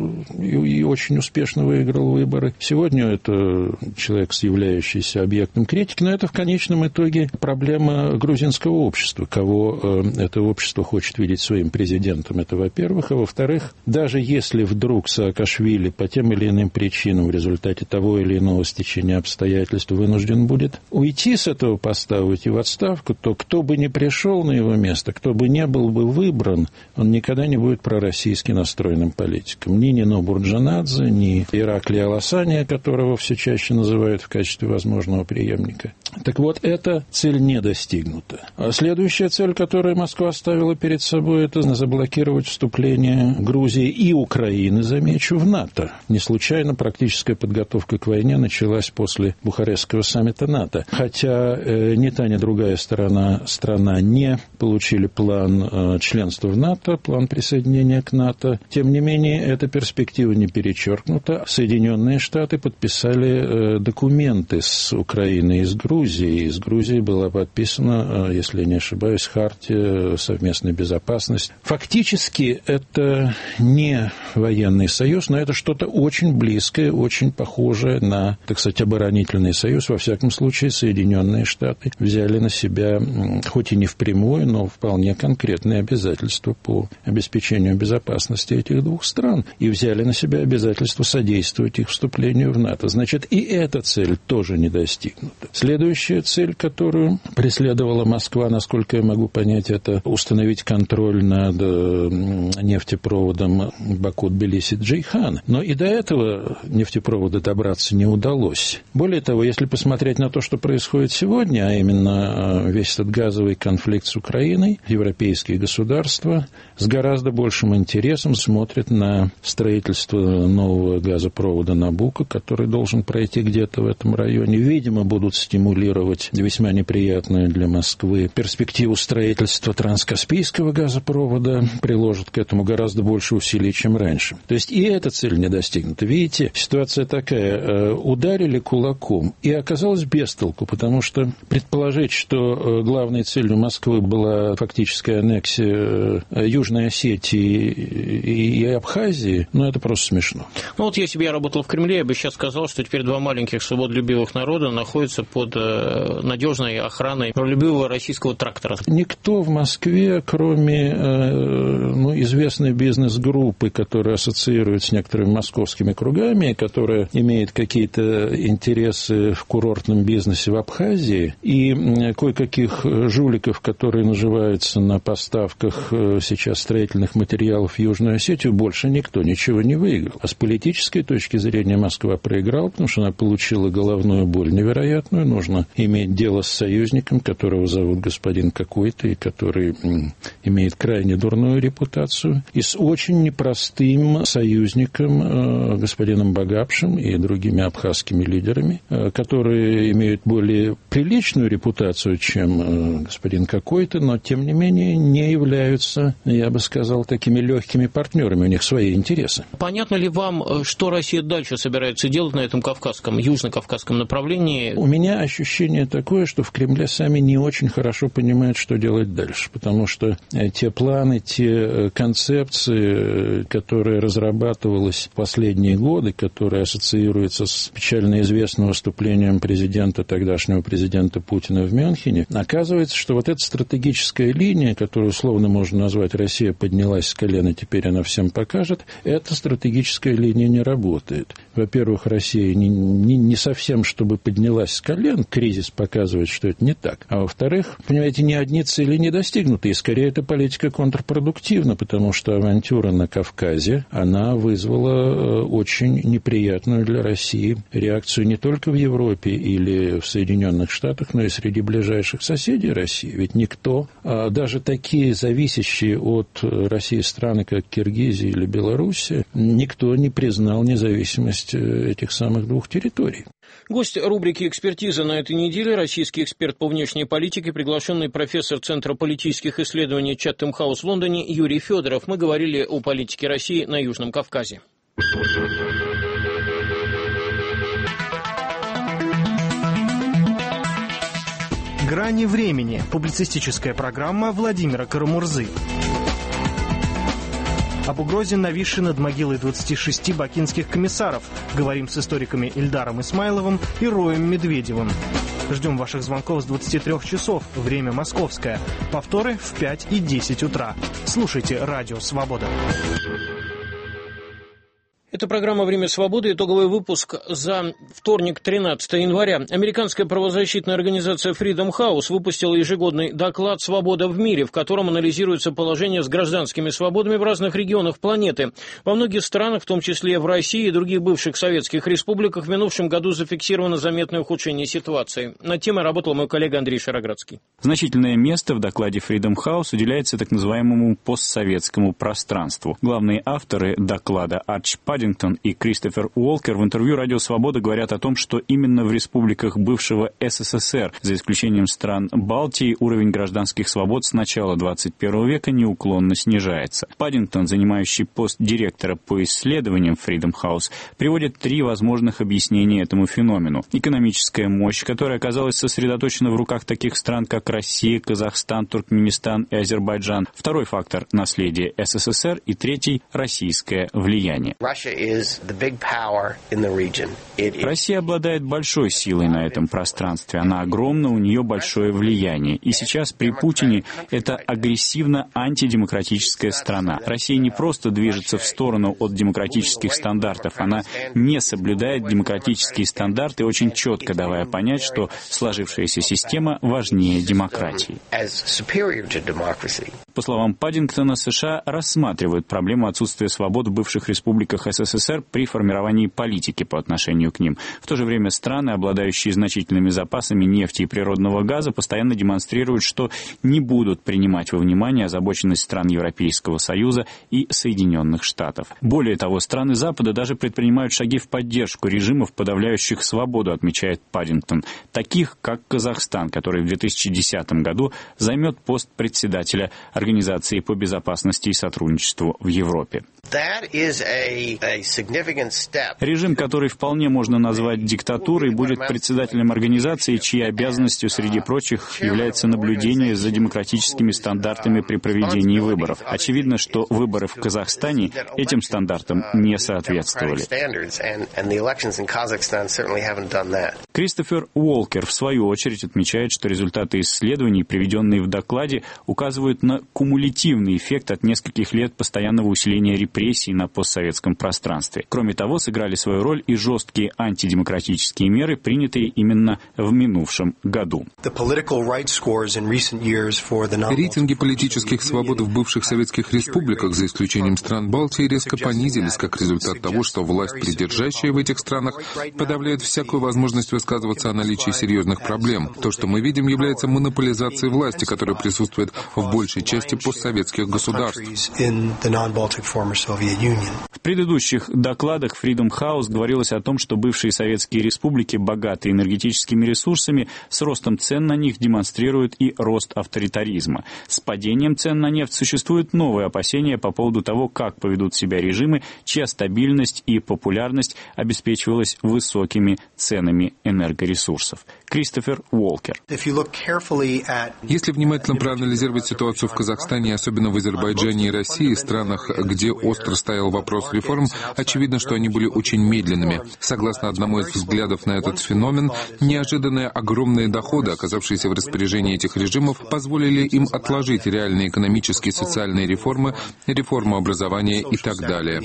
и очень успешно выиграл выборы. Сегодня это человек, являющийся объектом критики, но это в конечном итоге проблема грузинского общества. Кого это общество хочет видеть своим президентом, это во-первых. А во-вторых, даже если вдруг Саакашвили по тем или иным причинам в результате того или иного стечения обстоятельств вынужден будет уйти с этого поста, уйти в отставку, то кто бы ни пришел на его место, кто бы не был бы выбран, он никогда не будет пророссийски настроенным политиком. Ни Нино Бурджанадзе, ни Ираклий Аласания, которого все чаще называют в качестве возможного преемника. Так вот, эта цель не достигнута. А следующая цель, которую Москва ставила перед собой, это заблокировать вступление Грузии и Украины, замечу, в НАТО. Не случайно практическая подготовка к войне началась после Бухарестского саммита НАТО. Хотя э, ни та, ни другая сторона, страна не получили план э, членства в НАТО, план присоединения к НАТО. Тем не менее, эта перспектива не перечеркнута. Соединенные Штаты подписали э, документы с Украиной и с Грузией. Из Грузии была подписана, если я не ошибаюсь, хартия совместной безопасности. Фактически это не военный союз, но это что-то очень близкое, очень похожее на, так сказать, оборонительный союз. Во всяком случае, Соединенные Штаты взяли на себя, хоть и не впрямую, но вполне конкретные обязательства по обеспечению безопасности этих двух стран. И взяли на себя обязательство содействовать их вступлению в НАТО. Значит, и эта цель тоже не достигнута. Следующая цель, которую преследовала Москва, насколько я могу понять, это установить контроль над нефтепроводом Баку-Тбилиси-Джейхан. Но и до этого нефтепровода добраться не удалось. Более того, если посмотреть на то, что происходит сегодня, а именно весь этот газовый конфликт с Украиной, европейские государства с гораздо большим интересом смотрят на строительство нового газопровода Набуко, который должен пройти где-то в этом районе. Видимо, будут стимулировать весьма неприятную для Москвы перспективу строительства транскаспийского газопровода, приложат к этому гораздо больше усилий, чем раньше. То есть и эта цель не достигнута. Видите, ситуация такая. Ударили кулаком, и оказалось без толку, потому что предположить, что главной целью Москвы была фактическая аннексия Южной Осетии и Абхазии, ну, это просто смешно. Ну, вот если бы я работал в Кремле, я бы сейчас сказал, что теперь два маленьких свободолюбивых народа находятся под надежной охраной праволюбивого российского трактора. Никто в Москве, кроме ну, известной бизнес-группы, которая ассоциирует с некоторыми московскими кругами, которая имеет какие-то интересы в курортном бизнесе в Абхазии, и кое-каких жуликов, которые наживаются на поставках сейчас строительных материалов в Южную Осетию, больше никто ничего не выиграл. А с политической точки зрения Москва проиграла, потому что она получила головную боль невероятную. Нужно иметь дело с союзником, которого зовут господин какой-то, и который м, имеет крайне дурную репутацию, и с очень непростым союзником, э, господином Багапшем и другими абхазскими лидерами, э, которые имеют более приличную репутацию, чем э, господин какой-то, но, тем не менее, не являются, я бы сказал, такими легкими партнерами, у них свои интересы. Понятно ли вам, что Россия дальше собирается делать на этом кавказском, южно-кавказском направлении? У меня ощущение такое, что в Кремле сами не очень хорошо понимают, что делать дальше, потому что те планы, те концепции, которые разрабатывались в последние годы, которые ассоциируются с печально известным выступлением президента, тогдашнего президента Путина в Мюнхене, оказывается, что вот эта стратегическая линия, которую условно можно назвать «Россия поднялась с колена, теперь она всем покажет», покажет, эта стратегическая линия не работает. Во-первых, Россия не, не, не совсем, чтобы поднялась с колен, кризис показывает, что это не так. А во-вторых, понимаете, ни одни цели не достигнуты, и скорее эта политика контрпродуктивна, потому что авантюра на Кавказе, она вызвала очень неприятную для России реакцию не только в Европе или в Соединенных Штатах, но и среди ближайших соседей России. Ведь никто, даже такие зависящие от России страны, как Киргизия или Белоруссия, никто не признал независимость этих самых двух территорий. Гость рубрики «Экспертиза» на этой неделе – российский эксперт по внешней политике, приглашенный профессор Центра политических исследований Чатем Хаус в Лондоне Юрий Федоров. Мы говорили о политике России на Южном Кавказе. «Грани времени» – публицистическая программа Владимира Карамурзы. Об угрозе, нависшей над могилой двадцати шести бакинских комиссаров. Говорим с историками Ильдаром Исмайловым и Роем Медведевым. Ждем ваших звонков с двадцати трёх часов, время московское. Повторы в пять и десять утра. Слушайте «Радио Свобода». Это программа «Время свободы», итоговый выпуск за вторник, тринадцатого января. Американская правозащитная организация Freedom House выпустила ежегодный доклад «Свобода в мире», в котором анализируется положение с гражданскими свободами в разных регионах планеты. Во многих странах, в том числе в России и других бывших советских республиках, в минувшем году зафиксировано заметное ухудшение ситуации. Над темой работал мой коллега Андрей Шароградский. Значительное место в докладе Freedom House уделяется так называемому постсоветскому пространству. Главные авторы доклада Арч Паддингтон и Кристофер Уолкер в интервью «Радио Свобода» говорят о том, что именно в республиках бывшего СССР, за исключением стран Балтии, уровень гражданских свобод с начала двадцать первого века неуклонно снижается. Паддингтон, занимающий пост директора по исследованиям Freedom House, приводит три возможных объяснения этому феномену. Экономическая мощь, которая оказалась сосредоточена в руках таких стран, как Россия, Казахстан, Туркменистан и Азербайджан. Второй фактор – наследие СССР. И третий – российское влияние. Россия обладает большой силой на этом пространстве. Она огромна, у нее большое влияние. И сейчас при Путине это агрессивно-антидемократическая страна. Россия не просто движется в сторону от демократических стандартов, она не соблюдает демократические стандарты, очень четко давая понять, что сложившаяся система важнее демократии. По словам Паддингтона, США рассматривают проблему отсутствия свобод в бывших республиках СССР при формировании политики по отношению к ним. В то же время страны, обладающие значительными запасами нефти и природного газа, постоянно демонстрируют, что не будут принимать во внимание озабоченность стран Европейского Союза и Соединенных Штатов. Более того, страны Запада даже предпринимают шаги в поддержку режимов, подавляющих свободу, отмечает Паддингтон, таких как Казахстан, который в две тысячи десятом году займет пост председателя Организации по безопасности и сотрудничеству в Европе. Режим, который вполне можно назвать диктатурой, будет председателем организации, чьей обязанностью, среди прочих, является наблюдение за демократическими стандартами при проведении выборов. Очевидно, что выборы в Казахстане этим стандартам не соответствовали. Кристофер Уолкер, в свою очередь, отмечает, что результаты исследований, приведенные в докладе, указывают на кумулятивный эффект от нескольких лет постоянного усиления репрессий на постсоветском пространстве. Кроме того, сыграли свою роль и жесткие антидемократические меры, принятые именно в минувшем году. Рейтинги политических свобод в бывших советских республиках, за исключением стран Балтии, резко понизились как результат того, что власть, придержащая в этих странах, подавляет всякую возможность высказываться о наличии серьезных проблем. То, что мы видим, является монополизацией власти, которая присутствует в большей части постсоветских государств. В предыдущих докладах Freedom House говорилось о том, что бывшие советские республики, богатые энергетическими ресурсами, с ростом цен на них демонстрируют и рост авторитаризма. С падением цен на нефть существуют новые опасения по поводу того, как поведут себя режимы, чья стабильность и популярность обеспечивалась высокими ценами энергоресурсов. Кристофер Уолкер. Если внимательно проанализировать ситуацию в Казахстане, Казахстане, особенно в Азербайджане и России, странах, где остро стоял вопрос реформ, очевидно, что они были очень медленными. Согласно одному из взглядов на этот феномен, неожиданные огромные доходы, оказавшиеся в распоряжении этих режимов, позволили им отложить реальные экономические и социальные реформы, реформу образования и так далее.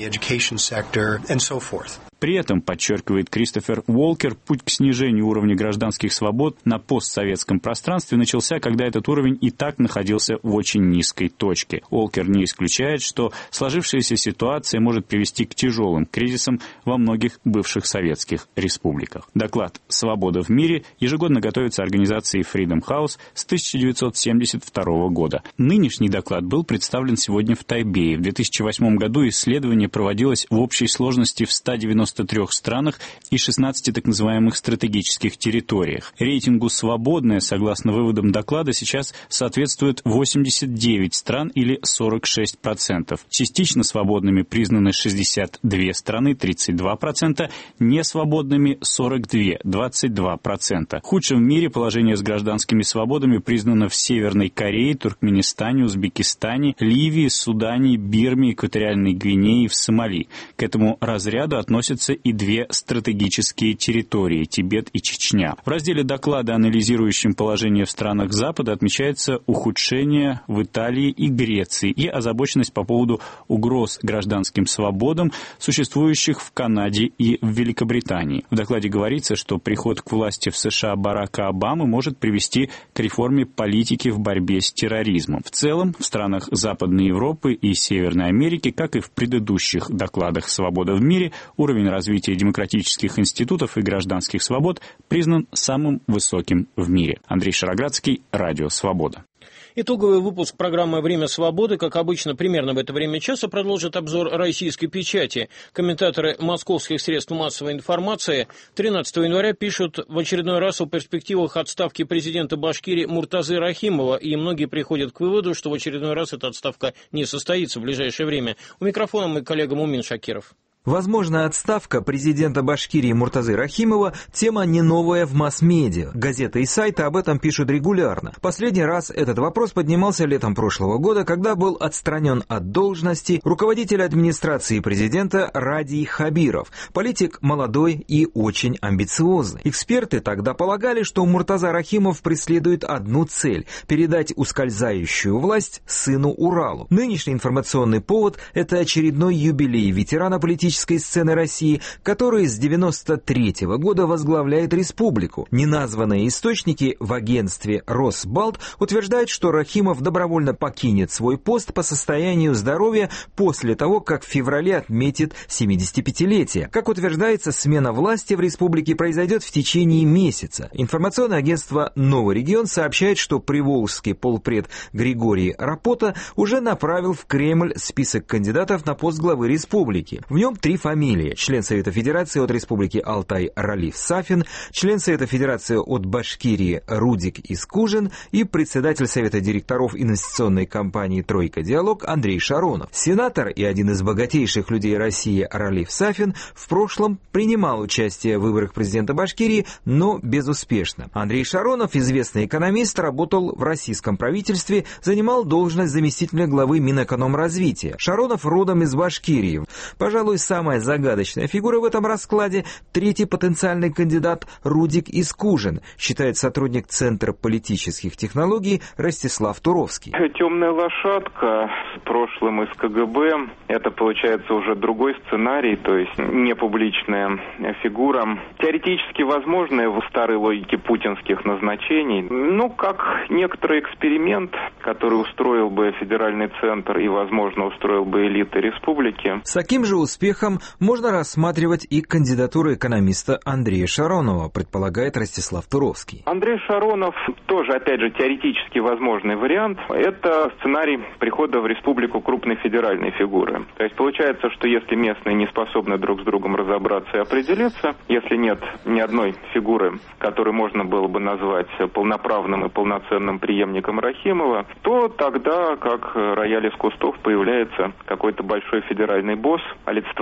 При этом, подчеркивает Кристофер Уолкер, путь к снижению уровня гражданских свобод на постсоветском пространстве начался, когда этот уровень и так находился в очень низкой точке. Уолкер не исключает, что сложившаяся ситуация может привести к тяжелым кризисам во многих бывших советских республиках. Доклад «Свобода в мире» ежегодно готовится организацией Freedom House с тысяча девятьсот семьдесят второго года. Нынешний доклад был представлен сегодня в Тайбэе. В две тысячи восьмом году исследование проводилось в общей сложности в ста девяноста трёх странах и шестнадцати так называемых стратегических территориях. Рейтингу «Свободное», согласно выводам доклада, сейчас соответствует восемьдесят девять стран или сорок шесть процентов. Частично свободными признаны шестьдесят две страны, тридцать два процента, несвободными сорок два, двадцать два процента. Худшим в мире положение с гражданскими свободами признано в Северной Корее, Туркменистане, Узбекистане, Ливии, Судане, Бирме, Экваториальной Гвинее и в Сомали. К этому разряду относятся и две стратегические территории – Тибет и Чечня. В разделе доклада, анализирующем положение в странах Запада, отмечается ухудшение в Италии и Греции и озабоченность по поводу угроз гражданским свободам, существующих в Канаде и в Великобритании. В докладе говорится, что приход к власти в США Барака Обамы может привести к реформе политики в борьбе с терроризмом. В целом, в странах Западной Европы и Северной Америки, как и в предыдущих докладах «Свобода в мире», уровень развития демократических институтов и гражданских свобод признан самым высоким в мире. Андрей Шароградский, Радио Свобода. Итоговый выпуск программы «Время свободы», как обычно, примерно в это время часа продолжит обзор российской печати. Комментаторы московских средств массовой информации тринадцатого января пишут в очередной раз о перспективах отставки президента Башкирии Муртазы Рахимова, и многие приходят к выводу, что в очередной раз эта отставка не состоится в ближайшее время. У микрофона мой коллега Мумин Шакиров. Возможная отставка президента Башкирии Муртазы Рахимова – тема не новая в масс-медиа. Газеты и сайты об этом пишут регулярно. Последний раз этот вопрос поднимался летом прошлого года, когда был отстранен от должности руководитель администрации президента Радий Хабиров. Политик молодой и очень амбициозный. Эксперты тогда полагали, что Муртаза Рахимов преследует одну цель – передать ускользающую власть сыну Уралу. Нынешний информационный повод – это очередной юбилей ветерана политической сцены России, который с девяносто третьего года возглавляет республику. Неназванные источники в агентстве «Росбалт» утверждают, что Рахимов добровольно покинет свой пост по состоянию здоровья после того, как в феврале отметит семидесятипятилетие. Как утверждается, смена власти в республике произойдет в течение месяца. Информационное агентство «Новый регион» сообщает, что приволжский полпред Григорий Рапота уже направил в Кремль список кандидатов на пост главы республики. В нем три фамилии: член Совета Федерации от Республики Алтай Ралиф Сафин, член Совета Федерации от Башкирии Рудик Искужин и председатель Совета директоров инвестиционной компании «Тройка Диалог» Андрей Шаронов. Сенатор и один из богатейших людей России Ралиф Сафин в прошлом принимал участие в выборах президента Башкирии, но безуспешно. Андрей Шаронов, известный экономист, работал в российском правительстве, занимал должность заместителя главы Минэкономразвития. Шаронов родом из Башкирии. Пожалуй, самая загадочная фигура в этом раскладе – третий потенциальный кандидат Рудик Искужин, считает сотрудник Центра политических технологий Ростислав Туровский. Темная лошадка с прошлым из ка гэ бэ – это, получается, уже другой сценарий, то есть не публичная фигура. Теоретически возможная в старой логике путинских назначений, ну, как некоторый эксперимент, который устроил бы федеральный центр и, возможно, устроил бы элиты республики. С таким же успехом можно рассматривать и кандидатуру экономиста Андрея Шаронова, предполагает Ростислав Туровский. Андрей Шаронов тоже, опять же, теоретически возможный вариант. Это сценарий прихода в республику крупной федеральной фигуры. То есть получается, что если местные не способны друг с другом разобраться и определиться, если нет ни одной фигуры, которую можно было бы назвать полноправным и полноценным преемником Рахимова, то тогда, как рояль из кустов, появляется какой-то большой федеральный босс, олицетворяющий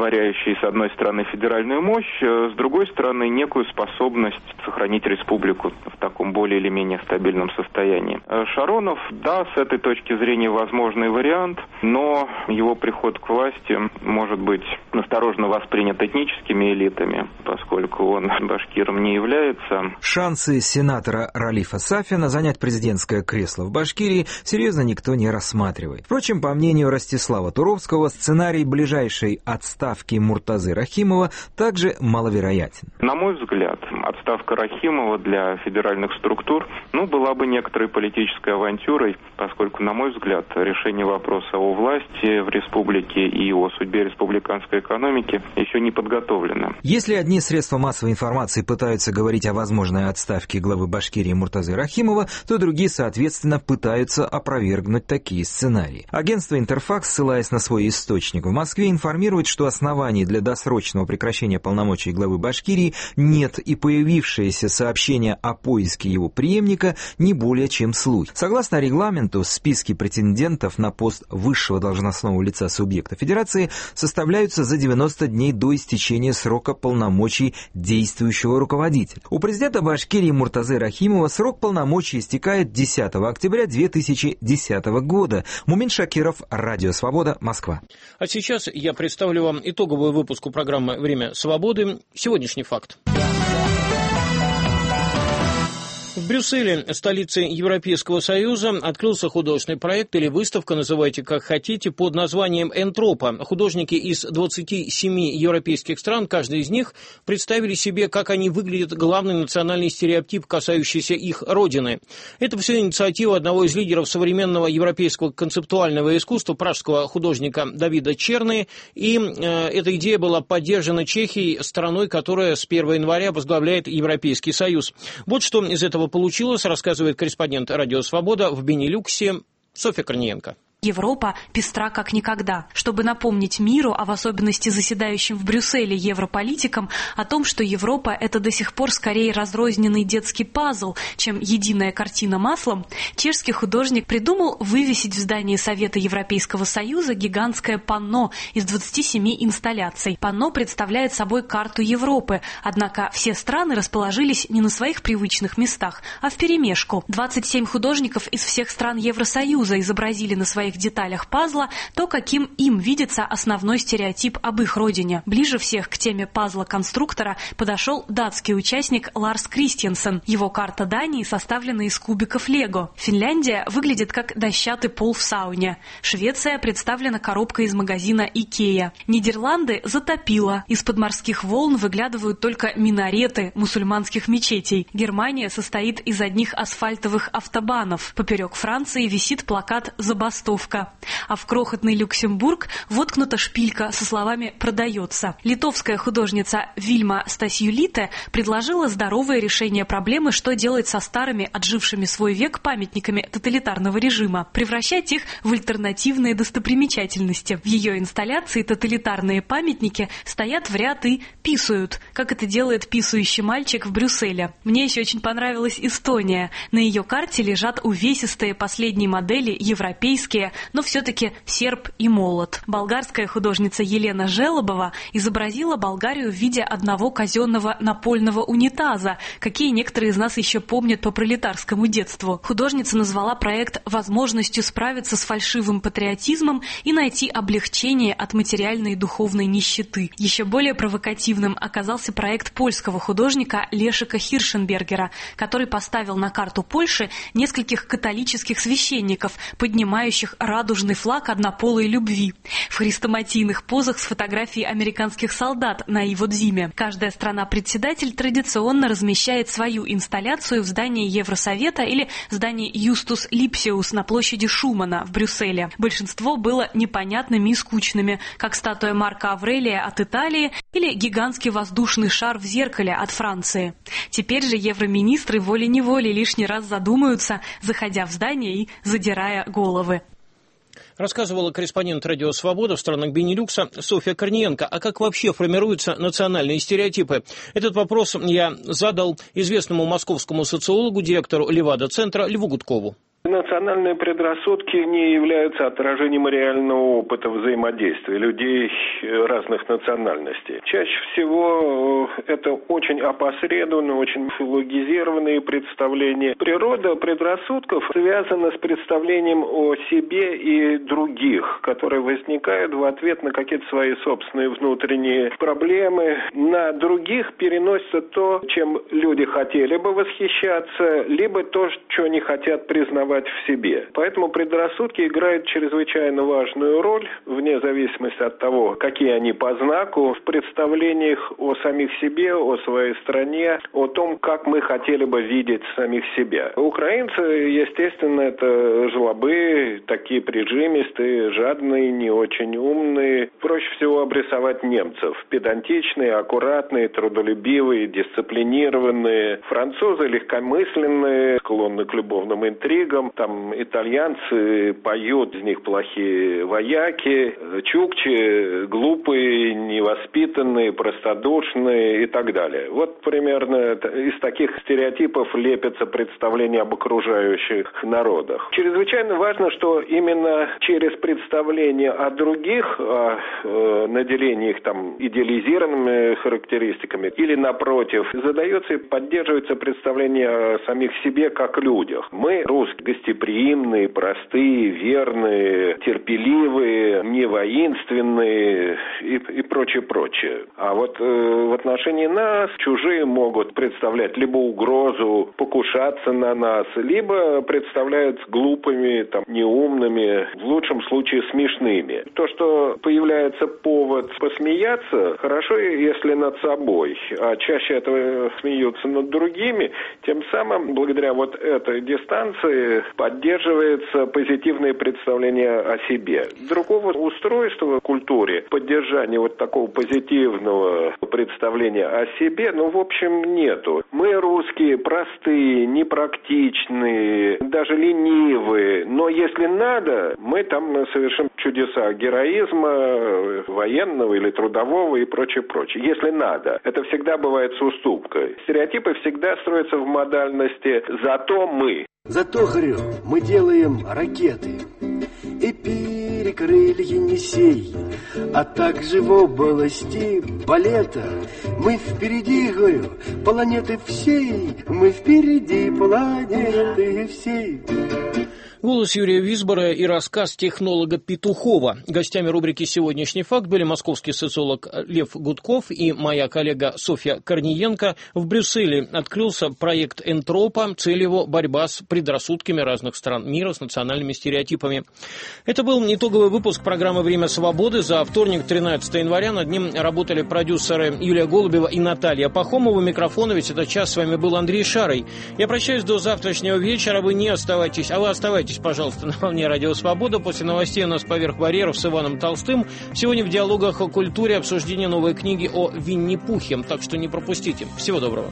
олицетворяющий, с одной стороны, федеральную мощь, с другой стороны, некую способность сохранить республику в таком более или менее стабильном состоянии. Шаронов, да, с этой точки зрения возможный вариант, но его приход к власти может быть осторожно воспринят этническими элитами, поскольку он башкиром не является. Шансы сенатора Ралифа Сафина занять президентское кресло в Башкирии серьезно никто не рассматривает. Впрочем, по мнению Ростислава Туровского, сценарий ближайшей отставки Муртазы Рахимова также маловероятен. На мой взгляд, отставка Рахимова для федеральных структур ну, была бы некоторой политической авантюрой, поскольку, на мой взгляд, решение вопроса о власти в республике и о судьбе республиканской экономики еще не подготовлено. Если одни средства массовой информации пытаются говорить о возможной отставке главы Башкирии Муртазы Рахимова, то другие, соответственно, пытаются опровергнуть такие сценарии. Агентство «Интерфакс», ссылаясь на свой источник в Москве, информирует, что оснований для досрочного прекращения полномочий главы Башкирии нет, и появившееся сообщение о поиске его преемника не более чем слухи. Согласно регламенту, списки претендентов на пост высшего должностного лица субъекта федерации составляются за девяносто дней до истечения срока полномочий действующего руководителя. У президента Башкирии Муртазы Рахимова срок полномочий истекает десятого октября две тысячи десятого года. Мумин Шакиров, Радио Свобода, Москва. А сейчас я представлю вам итоговую выпуску программы «Время свободы». Сегодняшний факт. В Брюсселе, столице Европейского Союза, открылся художественный проект или выставка, называйте как хотите, под названием «Энтропа». Художники из двадцати семи европейских стран, каждый из них, представили себе, как они выглядят, главный национальный стереотип, касающийся их родины. Это все инициатива одного из лидеров современного европейского концептуального искусства, пражского художника Давида Черны, и э, эта идея была поддержана Чехией, страной, которая с первого января возглавляет Европейский Союз. Вот что из этого получилось, рассказывает корреспондент «Радио Свобода» в Бенилюксе Софья Корниенко. Европа пестра как никогда, чтобы напомнить миру, а в особенности заседающим в Брюсселе европолитикам, о том, что Европа – это до сих пор скорее разрозненный детский пазл, чем единая картина маслом, чешский художник придумал вывесить в здании Совета Европейского Союза гигантское панно из двадцати семи инсталляций. Панно представляет собой карту Европы, однако все страны расположились не на своих привычных местах, а вперемешку. двадцать семь художников из всех стран Евросоюза изобразили на своих деталях пазла то, каким им видится основной стереотип об их родине. Ближе всех к теме пазла-конструктора подошел датский участник Ларс Кристиансен. Его карта Дании составлена из кубиков Лего. Финляндия выглядит как дощатый пол в сауне. Швеция представлена коробкой из магазина Икея. Нидерланды затопило. Из-под морских волн выглядывают только минареты мусульманских мечетей. Германия состоит из одних асфальтовых автобанов. Поперек Франции висит плакат «Забастовка». А в крохотный Люксембург воткнута шпилька со словами «Продается». Литовская художница Вильма Стасьюлите предложила здоровое решение проблемы, что делать со старыми, отжившими свой век памятниками тоталитарного режима, превращать их в альтернативные достопримечательности. В ее инсталляции тоталитарные памятники стоят в ряд и писают, как это делает писающий мальчик в Брюсселе. Мне еще очень понравилась Эстония. На ее карте лежат увесистые последние модели, европейские, но все-таки серп и молот. Болгарская художница Елена Желобова изобразила Болгарию в виде одного казенного напольного унитаза, какие некоторые из нас еще помнят по пролетарскому детству. Художница назвала проект возможностью справиться с фальшивым патриотизмом и найти облегчение от материальной и духовной нищеты. Еще более провокативным оказался проект польского художника Лешика Хиршенбергера, который поставил на карту Польши нескольких католических священников, поднимающих радужный флаг однополой любви в хрестоматийных позах с фотографией американских солдат на Иво Дзиме. Каждая страна-председатель традиционно размещает свою инсталляцию в здании Евросовета или здании Юстус Липсиус на площади Шумана в Брюсселе. Большинство было непонятными и скучными, как статуя Марка Аврелия от Италии или гигантский воздушный шар в зеркале от Франции. Теперь же евроминистры волей-неволей лишний раз задумаются, заходя в здание и задирая головы. Рассказывала корреспондент «Радио Свобода» в странах Бенилюкса Софья Корниенко. А как вообще формируются национальные стереотипы? Этот вопрос я задал известному московскому социологу, директору Левада-центра Льву Гудкову. Национальные предрассудки не являются отражением реального опыта взаимодействия людей разных национальностей. Чаще всего это очень опосредованные, очень филологизированные представления. Природа предрассудков связана с представлением о себе и других, которые возникают в ответ на какие-то свои собственные внутренние проблемы. На других переносится то, чем люди хотели бы восхищаться, либо то, что не хотят признавать в себе. Поэтому предрассудки играют чрезвычайно важную роль, вне зависимости от того, какие они по знаку, в представлениях о самих себе, о своей стране, о том, как мы хотели бы видеть самих себя. Украинцы, естественно, это жлобы, такие прижимистые, жадные, не очень умные. Проще всего обрисовать немцев. Педантичные, аккуратные, трудолюбивые, дисциплинированные. Французы легкомысленные, склонны к любовным интригам. Там итальянцы поют, из них плохие вояки. Чукчи глупые, невоспитанные, простодушные и так далее. Вот примерно из таких стереотипов лепятся представления об окружающих народах. Чрезвычайно важно, что именно через представление о других, о э, наделении их там идеализированными характеристиками или напротив, задается и поддерживается представление о самих себе как людях. Мы, русские, гостеприимные, простые, верные, терпеливые, не воинственные и, и прочее, прочее. А вот э, в отношении нас чужие могут представлять либо угрозу, покушаться на нас, либо представляют глупыми, там, неумными, в лучшем случае смешными. То, что появляется повод посмеяться, хорошо, если над собой, а чаще этого смеются над другими, тем самым, благодаря вот этой дистанции, поддерживается позитивное представление о себе. Другого устройства в культуре, поддержания вот такого позитивного представления о себе, ну, в общем, нету. Мы, русские, простые, непрактичные, даже ленивые, но если надо, мы там совершим чудеса героизма, военного или трудового и прочее, прочее. Если надо. Это всегда бывает с уступкой. Стереотипы всегда строятся в модальности «зато мы». Зато, говорю, мы делаем ракеты и перекрыли Енисей, а также в области балета. Мы впереди, говорю, планеты всей, мы впереди планеты всей. Голос Юрия Висбора и рассказ технолога Петухова. Гостями рубрики «Сегодняшний факт» были московский социолог Лев Гудков и моя коллега Софья Корниенко. В Брюсселе открылся проект «Энтропа». Цель его – борьба с предрассудками разных стран мира, с национальными стереотипами. Это был итоговый выпуск программы «Время свободы». За вторник, тринадцатого января, над ним работали продюсеры Юлия Голубева и Наталья Пахомова. Микрофон ведь этот час с вами был Андрей Шарый. Я прощаюсь до завтрашнего вечера. Вы не оставайтесь, а вы оставайтесь, пожалуйста, на волне Радио Свобода. После новостей у нас «Поверх барьеров» с Иваном Толстым. Сегодня в диалогах о культуре обсуждение новой книги о Винни-Пухе. Так что не пропустите. Всего доброго.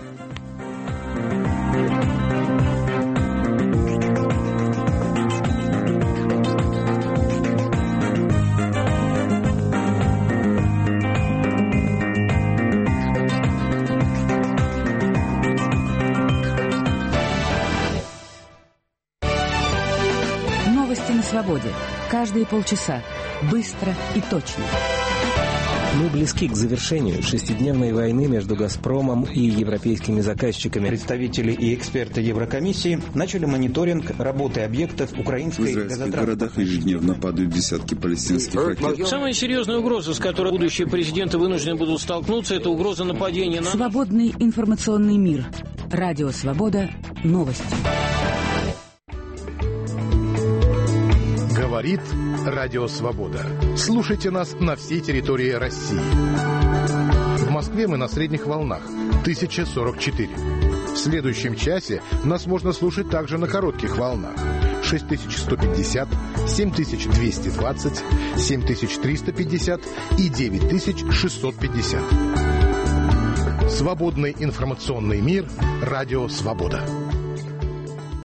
Свободе. Каждые полчаса. Быстро и точно. Мы близки к завершению шестидневной войны между «Газпромом» и европейскими заказчиками. Представители и эксперты Еврокомиссии начали мониторинг работы объектов украинской газотранспортной. В израильских городах ежедневно падают десятки палестинских ракет. Самая серьезная угроза, с которой будущие президенты вынуждены будут столкнуться, это угроза нападения на... Свободный информационный мир. Радио Свобода. Новости. Говорит Радио Свобода. Слушайте нас на всей территории России. В Москве мы на средних волнах тысяча сорок четыре. В следующем часе нас можно слушать также на коротких волнах шесть тысяч сто пятьдесят, семь тысяч двести двадцать, семь тысяч триста пятьдесят и девять тысяч шестьсот пятьдесят. Свободный информационный мир. Радио Свобода.